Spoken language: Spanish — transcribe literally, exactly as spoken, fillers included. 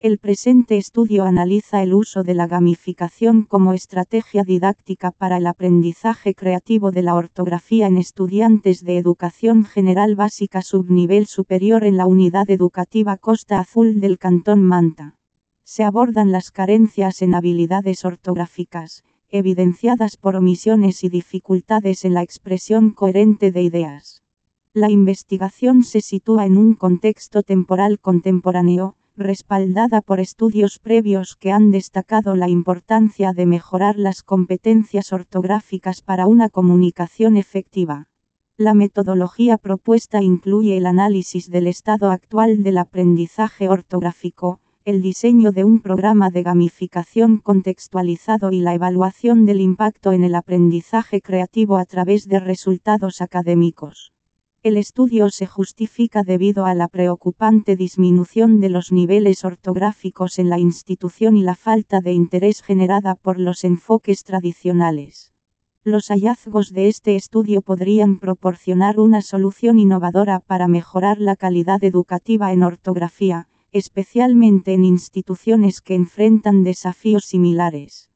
El presente estudio analiza el uso de la gamificación como estrategia didáctica para el aprendizaje creativo de la ortografía en estudiantes de educación general básica subnivel superior en la unidad educativa Costa Azul del Cantón Manta. Se abordan las carencias en habilidades ortográficas, evidenciadas por omisiones y dificultades en la expresión coherente de ideas. La investigación se sitúa en un contexto temporal contemporáneo, respaldada por estudios previos que han destacado la importancia de mejorar las competencias ortográficas para una comunicación efectiva. La metodología propuesta incluye el análisis del estado actual del aprendizaje ortográfico, el diseño de un programa de gamificación contextualizado y la evaluación del impacto en el aprendizaje creativo a través de resultados académicos. El estudio se justifica debido a la preocupante disminución de los niveles ortográficos en la institución y la falta de interés generada por los enfoques tradicionales. Los hallazgos de este estudio podrían proporcionar una solución innovadora para mejorar la calidad educativa en ortografía, especialmente en instituciones que enfrentan desafíos similares.